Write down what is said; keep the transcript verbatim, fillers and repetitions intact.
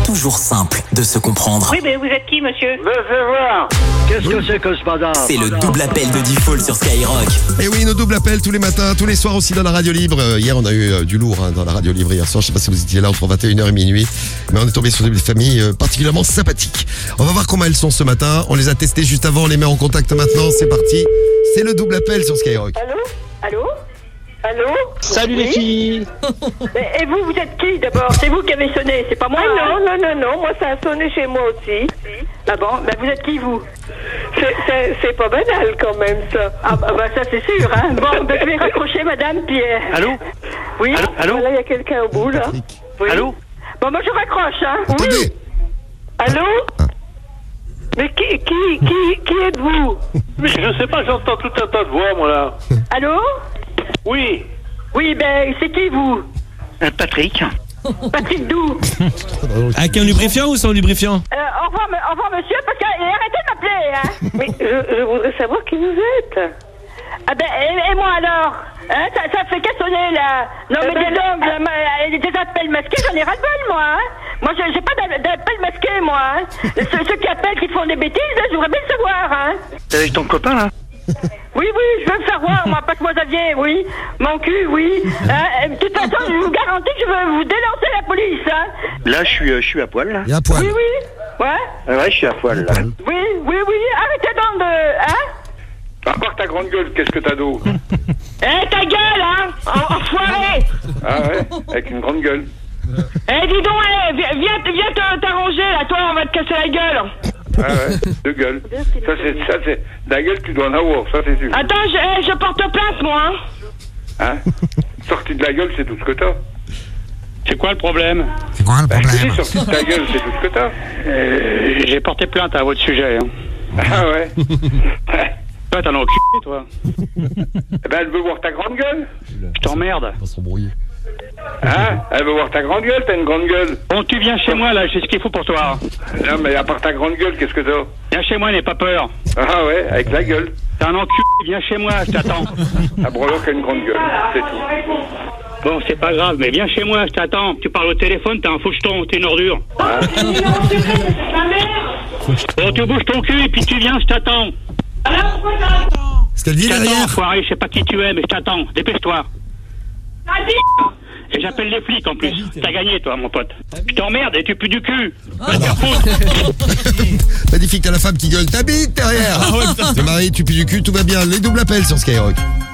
toujours simple de se comprendre. Oui, mais vous êtes qui, monsieur? Je veux voir. Qu'est-ce que c'est que ce madame? C'est le double appel de Diffoul sur Skyrock. Et oui, nos doubles appels tous les matins, tous les soirs aussi dans la radio libre. Euh, hier, on a eu euh, du lourd hein, dans la radio libre hier soir. Je sais pas si vous étiez là entre vingt et une heures et minuit. Mais on est tombé sur des familles euh, particulièrement sympathiques. On va voir comment elles sont ce matin. On les a testées juste avant, on les met en contact maintenant. C'est parti. C'est le double appel sur Skyrock. Allô? Allô? Allô? Salut Oui? les filles. Mais, et vous, vous êtes qui d'abord? C'est vous qui avez sonné, c'est pas moi? Ah hein? non, non, non, non, moi ça a sonné chez moi aussi. Ah bon? Ben vous êtes qui, vous? C'est, c'est, c'est pas banal quand même ça. Ah bah, bah, ça c'est sûr, hein? Bon, ben, je vais raccrocher, madame, puis... euh, Allô? Oui? Allô? Allô? Là, il y a quelqu'un au bout là. Oui. Allô? Bon, moi je raccroche, hein? Attendez. Allô? Mais qui, qui, qui, qui êtes-vous? Mais je sais pas, j'entends tout un tas de voix moi là. Allô? Oui. Oui, ben c'est qui, vous? Euh, Patrick. Patrick Doux. Avec un lubrifiant ou sans lubrifiant? Euh, au revoir, me- au revoir, monsieur, parce que euh, arrêtez de m'appeler, hein? Mais je, je voudrais savoir qui vous êtes. Ah ben, et, et moi alors? Hein, ça, ça fait qu'à sonner, là? Non, Eh mais ben, des langues, là, ma- des appels masqués, j'en ai ras-le-bol, moi, hein? Moi, j'ai, j'ai pas d'a- d'appels masqués, moi, hein? Ceux, ceux qui appellent, qui font des bêtises, là, j'aimerais bien le savoir, hein? T'es avec ton copain là? Oui, oui, je veux le savoir, moi, passe-moi Xavier, oui. Mon cul, oui. Hein? De toute façon, je vous garantis que je veux vous dénoncer la police, hein? Là je suis euh, je suis à poil là. Il y a un poil. Oui, oui. Ouais? Ah ouais, je suis à poil là. Oui, oui, oui. Arrêtez donc de... Hein? À part ta grande gueule, qu'est-ce que t'as d'eau? Eh, ta gueule, hein? En- Enfoiré! Ah ouais, avec une grande gueule. Eh, dis donc, eh, viens, viens, viens te- t'arranger, là, toi, on va te casser la gueule. Ah ouais, deux gueules. Ça c'est, ça c'est, la gueule tu dois en avoir, ça c'est sûr. Attends, je, eh, je porte plainte, moi. Hein. Hein? Sorti de la gueule, c'est tout ce que t'as. C'est quoi le problème? C'est quoi le Bah, je te dis, problème? sorti de ta gueule, c'est tout ce que t'as. euh, J'ai porté plainte à votre sujet. Hein. Ah ouais. Toi t'en as occupé toi. Eh ben elle veut voir ta grande gueule. Je t'emmerde. On va s'embrouiller. Hein? Elle veut voir ta grande gueule, t'as une grande gueule. Bon tu viens chez moi là, j'ai ce qu'il faut pour toi. Non mais à part ta grande gueule, qu'est-ce que t'as? Viens chez moi, n'aie pas peur. Ah ouais, avec la gueule. T'es un enculé, viens chez moi, je t'attends. La breloque a une grande gueule, c'est tout. Bon c'est pas grave, mais viens chez moi, je t'attends. Tu parles au téléphone, t'es un faucheton, t'es une ordure. Hein? Bon tu bouges ton cul et puis tu viens, je t'attends. Ce qu'elle dit Je t'attends, derrière. enfoiré, je sais pas qui tu es, mais je t'attends. Dépêche-toi. Et j'appelle les flics en plus. T'as gagné, toi, mon pote. Je t'emmerde et tu pues du cul. Va te faire foutre. Magnifique, t'as la femme qui gueule. T'habites derrière. T'es marié, tu pues du cul, tout va bien. Les doubles appels sur Skyrock.